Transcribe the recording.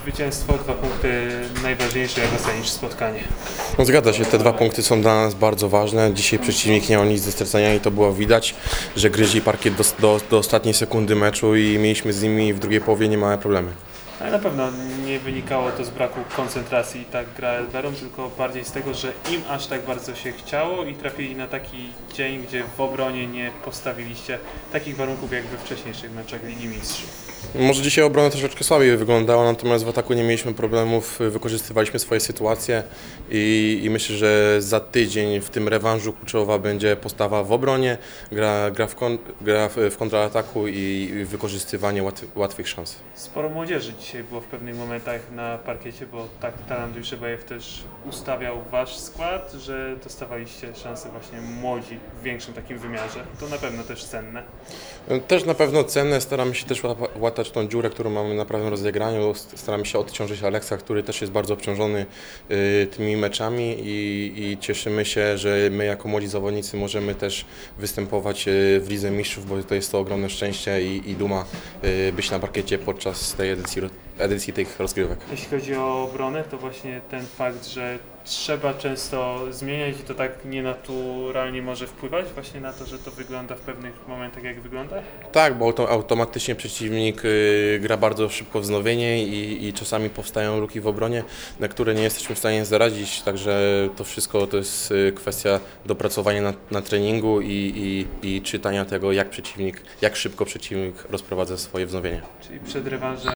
zwycięstwo, 2 punkty najważniejsze, jak ocenisz spotkanie? No zgadza się, te 2 punkty są dla nas bardzo ważne. Dzisiaj przeciwnik nie miał nic do stracenia i to było widać, że gryźli parkiet do ostatniej sekundy meczu i mieliśmy z nimi w drugiej połowie niemałe problemy. Ale na pewno nie wynikało to z braku koncentracji i tak gra Elverum, tylko bardziej z tego, że im aż tak bardzo się chciało i trafili na taki dzień, gdzie w obronie nie postawiliście takich warunków jak we wcześniejszych meczach Ligi Mistrzów. Może dzisiaj obrona troszeczkę słabiej wyglądała, natomiast w ataku nie mieliśmy problemów, wykorzystywaliśmy swoje sytuacje i myślę, że za tydzień w tym rewanżu kluczowa będzie postawa w obronie, gra w kontrataku i wykorzystywanie łatwych szans. Sporo młodzieży dzisiaj było w pewnych momentach na parkiecie, bo tak Talant Dujszebajew też ustawiał wasz skład, że dostawaliście szansę właśnie młodzi w większym takim wymiarze. To na pewno też cenne. Też na pewno cenne, staramy się też łatać tą dziurę, którą mamy na prawym rozegraniu, staramy się odciążyć Aleksa, który też jest bardzo obciążony tymi meczami i cieszymy się, że my jako młodzi zawodnicy możemy też występować w Lidze Mistrzów, bo to jest to ogromne szczęście i duma być na parkiecie podczas tej edycji tych rozgrywek. Jeśli chodzi o obronę, to właśnie ten fakt, że trzeba często zmieniać i to tak nienaturalnie może wpływać właśnie na to, że to wygląda w pewnych momentach jak wygląda? Tak, bo automatycznie przeciwnik gra bardzo szybko wznowienie i czasami powstają luki w obronie, na które nie jesteśmy w stanie zaradzić, także to wszystko to jest kwestia dopracowania na treningu i czytania tego, jak szybko przeciwnik rozprowadza swoje wznowienie. Czyli przed rewanżem